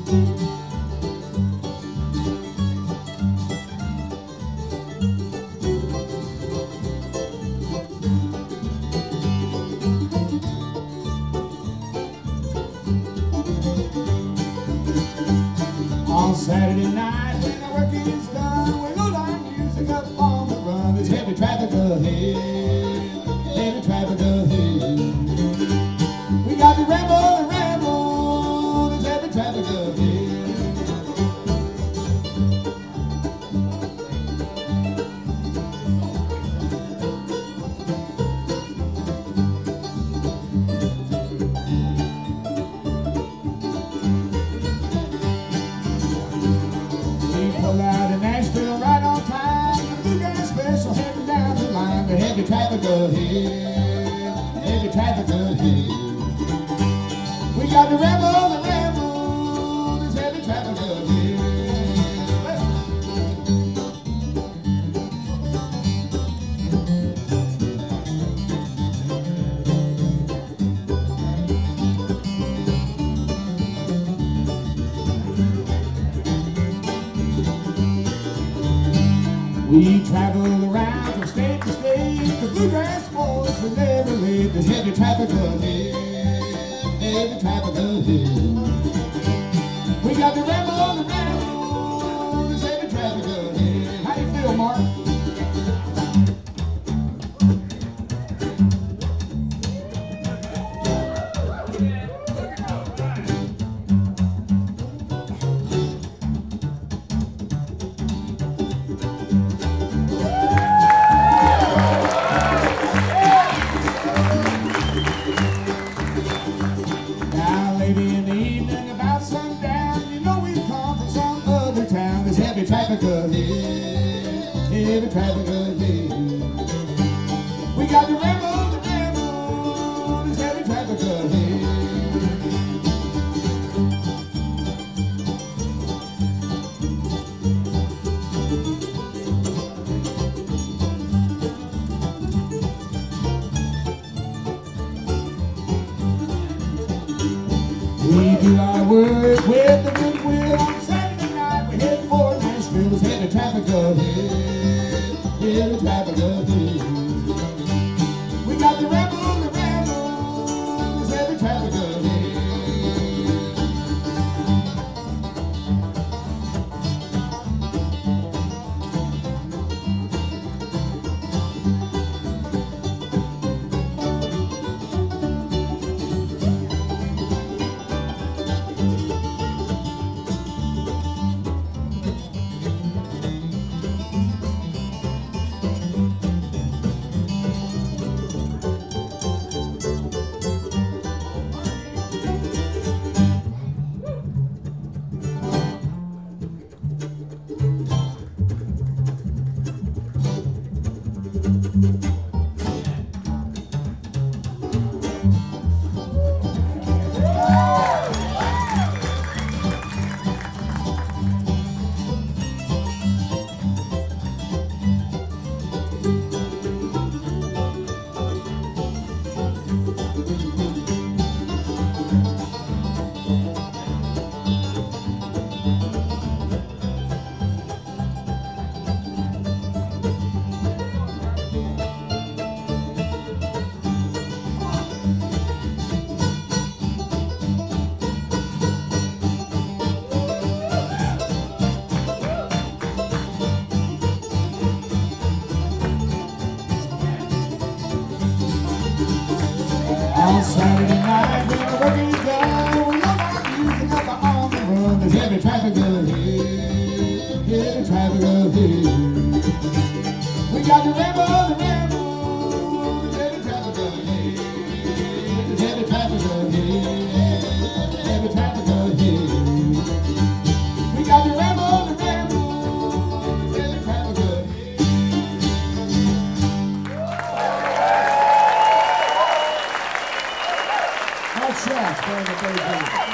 On Saturday night when the work is done, we load our music up on the run. There's heavy traffic ahead, heavy traffic ahead. We got to ramble and ramble, there's heavy traffic ahead. Pull out in Nashville right on time. The bluegrass special heading down the line. The heavy traffic ahead, heavy traffic ahead. We got to ramble and ramble, there's heavy traffic ahead. We travel around from state to state. The bluegrass boys are never late. There's heavy traffic ahead, heavy traffic ahead. We got to ramble and ramble, there's heavy traffic ahead. How do you feel, Mark? Heavy traffic ahead, heavy traffic ahead. We got to ramble and ramble, there's heavy traffic ahead. We do our work with the goodwill on Saturday night. We head for Nashville. There's heavy traffic ahead, heavy traffic ahead. We got the ramble and ramble, there's heavy traffic ahead. On Saturday night when the work is done, we love our music up on the run. There's heavy traffic ahead, heavy traffic ahead. We got to ramble and ramble, there's heavy traffic ahead, there's heavy traffic ahead, heavy traffic ahead. We got to ramble and ramble, there's heavy traffic ahead. Shaft,